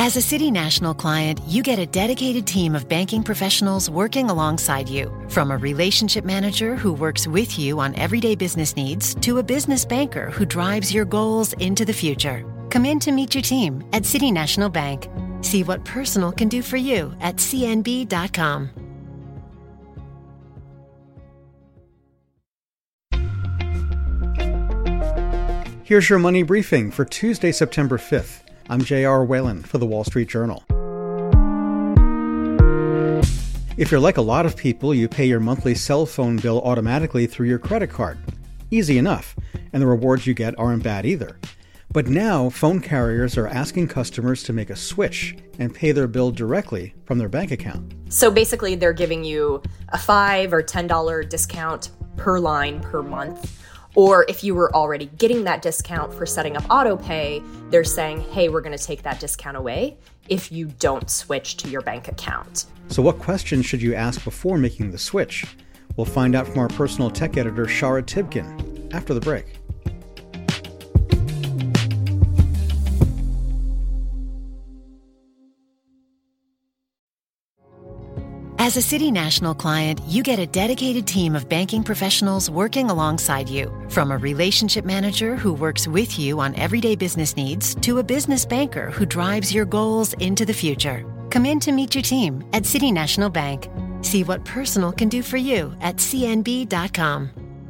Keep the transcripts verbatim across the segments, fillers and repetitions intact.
As a City National client, you get a dedicated team of banking professionals working alongside you. From a relationship manager who works with you on everyday business needs to a business banker who drives your goals into the future. Come in to meet your team at City National Bank. See what personal can do for you at C N B dot com. Here's your money briefing for Tuesday, September fifth. I'm J R Whalen for the Wall Street Journal. If you're like a lot of people, you pay your monthly cell phone bill automatically through your credit card. Easy enough, and the rewards you get aren't bad either. But now, phone carriers are asking customers to make a switch and pay their bill directly from their bank account. So basically, they're giving you a five or ten dollars discount per line per month. Or if you were already getting that discount for setting up auto pay, they're saying, hey, we're going to take that discount away if you don't switch to your bank account. So what questions should you ask before making the switch? We'll find out from our personal tech editor, Shara Tibkin, after the break. As a City National client, you get a dedicated team of banking professionals working alongside you. From a relationship manager who works with you on everyday business needs to a business banker who drives your goals into the future. Come in to meet your team at City National Bank. See what personal can do for you at C N B dot com.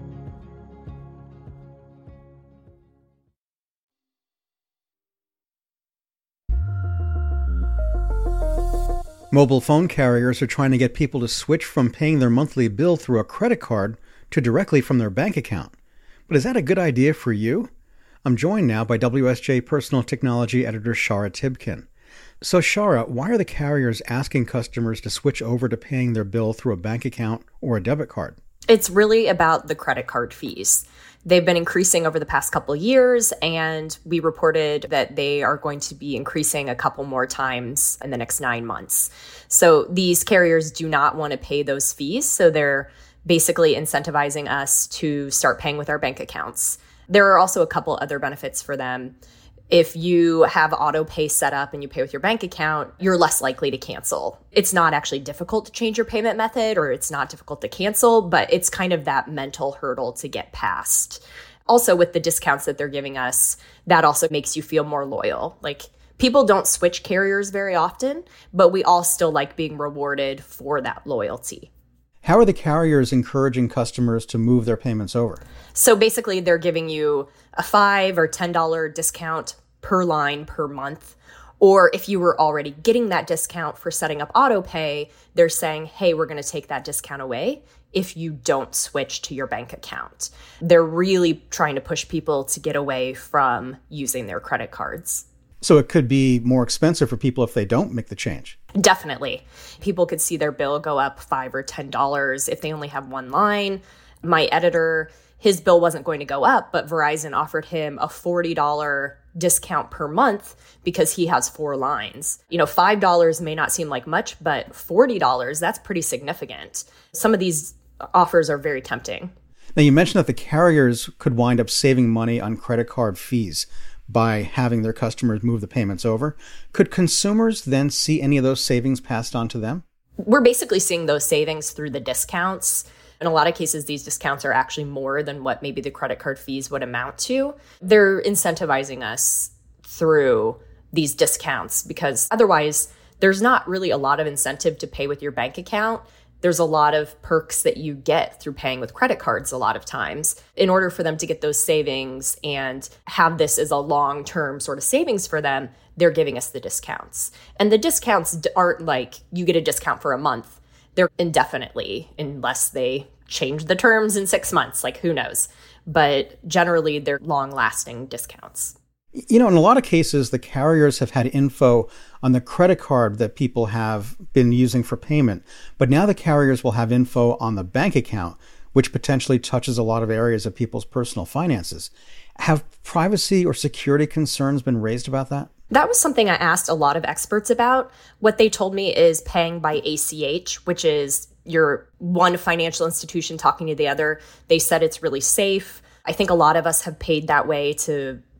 Mobile phone carriers are trying to get people to switch from paying their monthly bill through a credit card to directly from their bank account. But is that a good idea for you? I'm joined now by W S J Personal Technology Editor Shara Tibkin. So Shara, why are the carriers asking customers to switch over to paying their bill through a bank account or a debit card? It's really about the credit card fees. They've been increasing over the past couple of years, and we reported that they are going to be increasing a couple more times in the next nine months. So these carriers do not want to pay those fees, so they're basically incentivizing us to start paying with our bank accounts. There are also a couple other benefits for them. If you have auto pay set up and you pay with your bank account, you're less likely to cancel. It's not actually difficult to change your payment method, or it's not difficult to cancel, but it's kind of that mental hurdle to get past. Also, with the discounts that they're giving us, that also makes you feel more loyal. Like, people don't switch carriers very often, but we all still like being rewarded for that loyalty. How are the carriers encouraging customers to move their payments over? So basically, they're giving you a five or ten dollars discount per line per month. Or if you were already getting that discount for setting up auto pay, they're saying, hey, we're going to take that discount away if you don't switch to your bank account. They're really trying to push people to get away from using their credit cards. So it could be more expensive for people if they don't make the change. Definitely. People could see their bill go up five or ten dollars if they only have one line. My editor, his bill wasn't going to go up, but Verizon offered him a forty dollars discount per month because he has four lines. You know, five dollars may not seem like much, but forty dollars, that's pretty significant. Some of these offers are very tempting. Now, you mentioned that the carriers could wind up saving money on credit card fees by having their customers move the payments over. Could consumers then see any of those savings passed on to them? We're basically seeing those savings through the discounts. In a lot of cases, these discounts are actually more than what maybe the credit card fees would amount to. They're incentivizing us through these discounts because otherwise there's not really a lot of incentive to pay with your bank account. There's a lot of perks that you get through paying with credit cards a lot of times. In order for them to get those savings and have this as a long-term sort of savings for them, they're giving us the discounts. And the discounts aren't like you get a discount for a month. They're indefinitely, unless they change the terms in six months, like who knows. But generally, they're long-lasting discounts. You know, in a lot of cases, the carriers have had info on the credit card that people have been using for payment. But now the carriers will have info on the bank account, which potentially touches a lot of areas of people's personal finances. Have privacy or security concerns been raised about that? That was something I asked a lot of experts about. What they told me is paying by A C H, which is your one financial institution talking to the other. They said it's really safe. I think a lot of us have paid that way to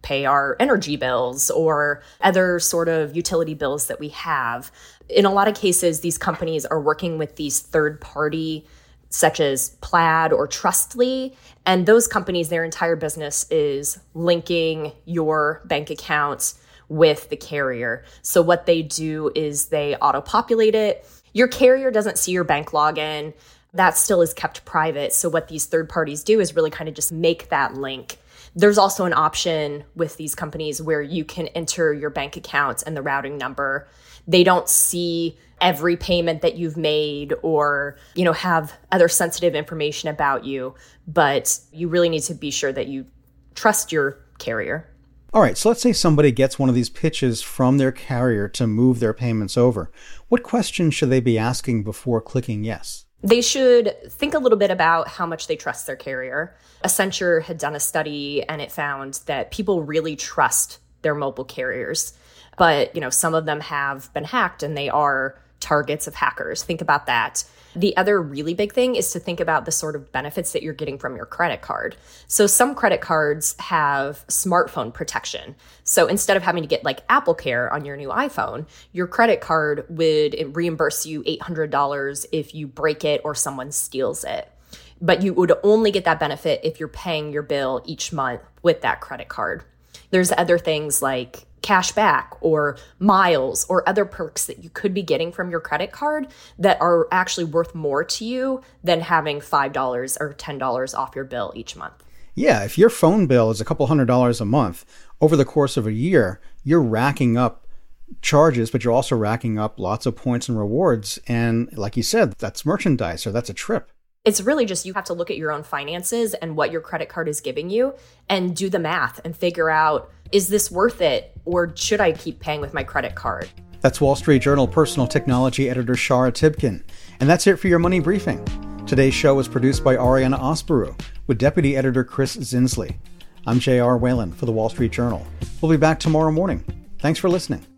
pay our energy bills or other sort of utility bills that we have. In a lot of cases, these companies are working with these third party such as Plaid or Trustly. And those companies, their entire business is linking your bank accounts with the carrier. So what they do is they auto-populate it. Your carrier doesn't see your bank login. That still is kept private. So what these third parties do is really kind of just make that link. There's also an option with these companies where you can enter your bank account and the routing number. They don't see every payment that you've made or, you know, have other sensitive information about you, but you really need to be sure that you trust your carrier. All right, so let's say somebody gets one of these pitches from their carrier to move their payments over. What questions should they be asking before clicking yes? They should think a little bit about how much they trust their carrier. Accenture had done a study and it found that people really trust their mobile carriers. But, you know, some of them have been hacked and they are targets of hackers. Think about that. The other really big thing is to think about the sort of benefits that you're getting from your credit card. So some credit cards have smartphone protection. So instead of having to get like Apple Care on your new iPhone, your credit card would reimburse you eight hundred dollars if you break it or someone steals it. But you would only get that benefit if you're paying your bill each month with that credit card. There's other things like cash back or miles or other perks that you could be getting from your credit card that are actually worth more to you than having five dollars or ten dollars off your bill each month. Yeah, if your phone bill is a couple hundred dollars a month, over the course of a year, you're racking up charges, but you're also racking up lots of points and rewards. And like you said, that's merchandise or that's a trip. It's really just you have to look at your own finances and what your credit card is giving you and do the math and figure out, is this worth it or should I keep paying with my credit card? That's Wall Street Journal personal technology editor Shara Tibken. And that's it for your Money Briefing. Today's show was produced by Ariana Osperu with deputy editor Chris Zinsley. I'm J R Whalen for the Wall Street Journal. We'll be back tomorrow morning. Thanks for listening.